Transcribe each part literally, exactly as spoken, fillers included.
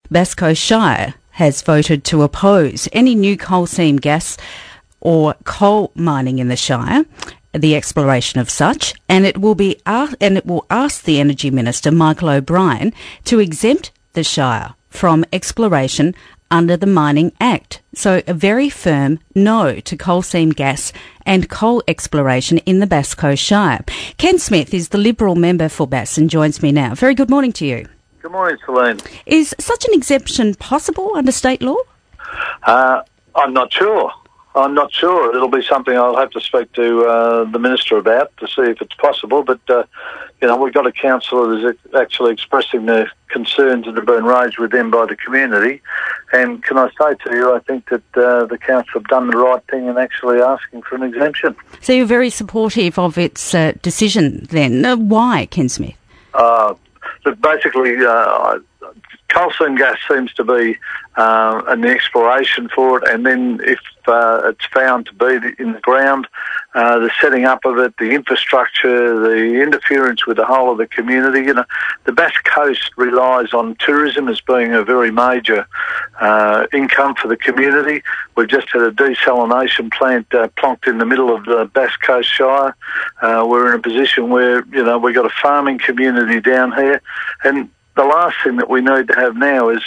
Bass Coast Shire has voted to oppose any new coal seam gas or coal mining in the Shire, the exploration of such, and it will be uh, and it will ask the Energy Minister, Michael O'Brien, to exempt the Shire from exploration under the Mining Act. So a very firm no to coal seam gas and coal exploration in the Bass Coast Shire. Ken Smith is the Liberal member for Bass and joins me now. Very good morning to you. Good morning, Celine. Is such an exemption possible under state law? Uh, I'm not sure. I'm not sure. It'll be something I'll have to speak to uh, the Minister about to see if it's possible. But, uh, you know, we've got a councillor that's actually expressing the concerns that have been raised with them by the community. And can I say to you, I think that uh, the council have done the right thing in actually asking for an exemption. So you're very supportive of its uh, decision then. Uh, why, Ken Smith? Uh, but basically, uh, coal seam gas seems to be uh, an exploration for it, and then if uh, it's found to be in the ground, uh, the setting up of it, the infrastructure, the interference with the whole of the community. You know, the Bass Coast relies on tourism as being a very major uh, income for the community. We've just had a desalination plant uh, plonked in the middle of the Bass Coast Shire. Uh, we're in a position where, you know, we've got a farming community down here, and the last thing that we need to have now is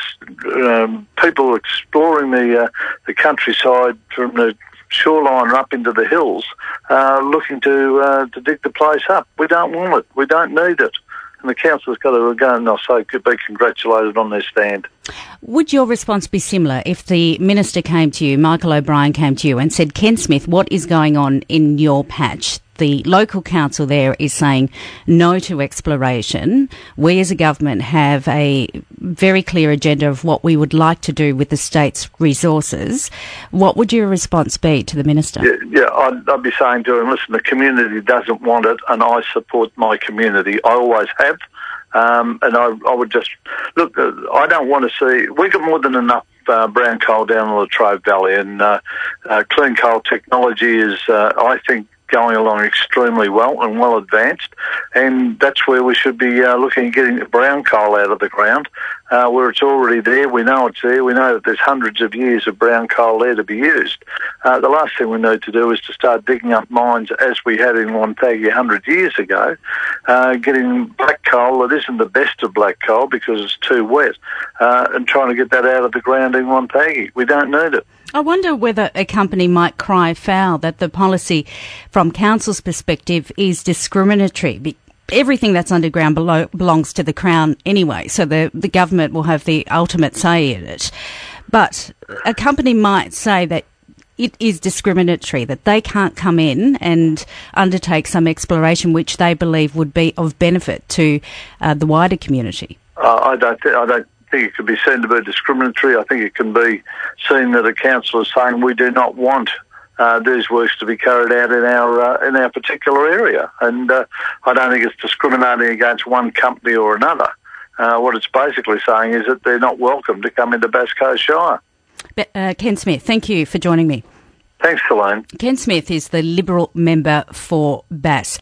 um, people exploring the uh, the countryside from the shoreline up into the hills, uh, looking to uh, to dig the place up. We don't want it. We don't need it. And the council's got to go and I'll say could be congratulated on their stand. Would your response be similar if the Minister came to you, Michael O'Brien came to you and said, Ken Smith, what is going on in your patch? The local council there is saying no to exploration. We as a government have a very clear agenda of what we would like to do with the state's resources. What would your response be to the Minister? Yeah, yeah I'd, I'd be saying to him, listen, the community doesn't want it and I support my community. I always have. Um, and I, I would just, look, uh, I don't want to see, we've got more than enough uh, brown coal down in the Latrobe Valley, and uh, uh, clean coal technology is, uh, I think, going along extremely well and well advanced, and that's where we should be uh, looking at getting the brown coal out of the ground, uh, where it's already there. We know it's there. We know that there's hundreds of years of brown coal there to be used. Uh, the last thing we need to do is to start digging up mines as we had in Wonthaggi one hundred years ago, uh, getting black coal that isn't the best of black coal because it's too wet, uh, and trying to get that out of the ground in Wonthaggi. We don't need it. I wonder whether a company might cry foul that the policy from council's perspective is discriminatory. Everything that's underground below belongs to the Crown anyway, so the, the government will have the ultimate say in it. But a company might say that it is discriminatory, that they can't come in and undertake some exploration which they believe would be of benefit to uh, the wider community. Uh, I don't th- I don't I think it could be seen to be discriminatory. I think it can be seen that a council is saying we do not want uh, these works to be carried out in our uh, in our particular area, and uh, I don't think it's discriminating against one company or another. Uh, what it's basically saying is that they're not welcome to come into Bass Coast Shire. But, uh, Ken Smith, thank you for joining me. Thanks, Celine. Ken Smith is the Liberal member for Bass.